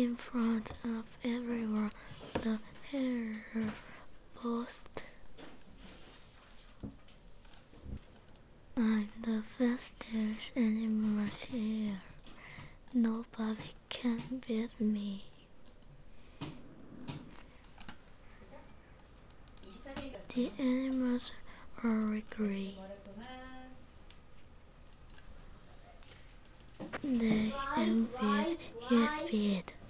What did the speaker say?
in front of everyone, the hare boasted. I'm the fastest animal here. Nobody can beat me. The animals all agree. They envied his speed.